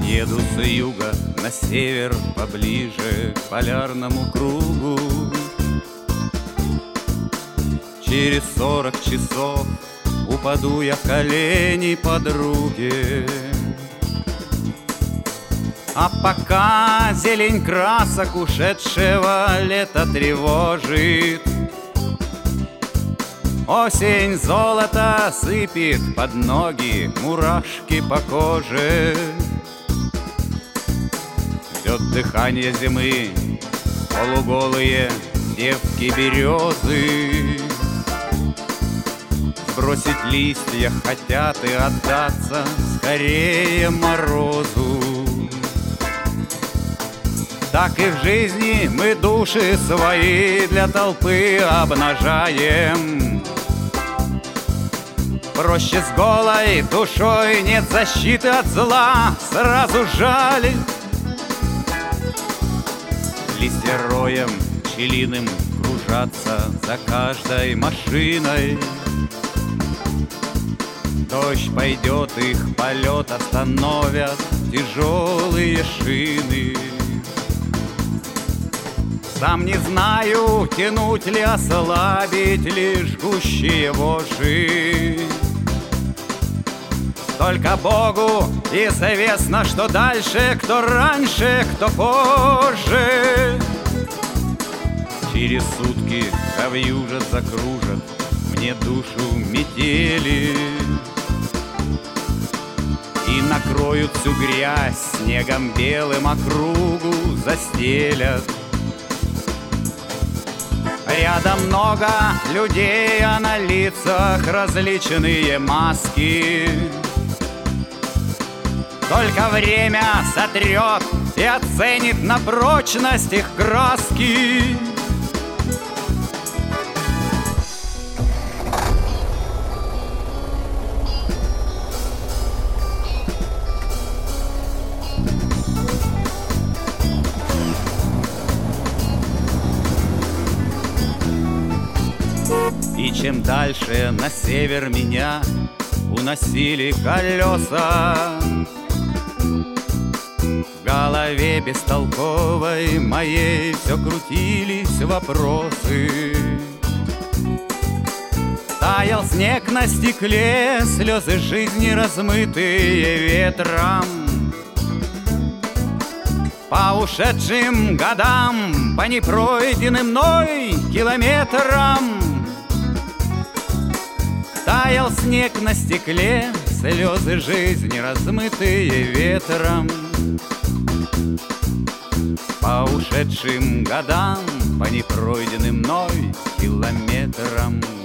Еду с юга на север, поближе к полярному кругу. Через 40 часов упаду я в колени подруге. А пока зелень красок ушедшего лета тревожит, осень золото сыпет под ноги, мурашки по коже. Ждет дыхание зимы полуголые девки березы. Сбросить листья хотят и отдаться скорее морозу. Так и в жизни мы души свои для толпы обнажаем. Проще с голой душой, нет защиты от зла, сразу жаль. Листья роем пчелиным кружатся за каждой машиной. Дождь пойдет, их полет остановят тяжелые шины. Сам не знаю, тянуть ли, ослабить ли жгущие вожжи. Только Богу известно, что дальше, кто раньше, кто позже. Через сутки повьюжат, закружат мне душу метели и накроют всю грязь снегом белым, округу застелят. Рядом много людей, а на лицах различные маски. Только время сотрет и оценит на прочность их краски. И чем дальше на север меня уносили колеса, в голове бестолковой моей все крутились вопросы. Таял снег на стекле, слезы жизни размытые ветром. По ушедшим годам, по непройденным мной километрам. Таял снег на стекле, слезы жизни размытые ветром. По ушедшим годам, по непройденным мной километрам.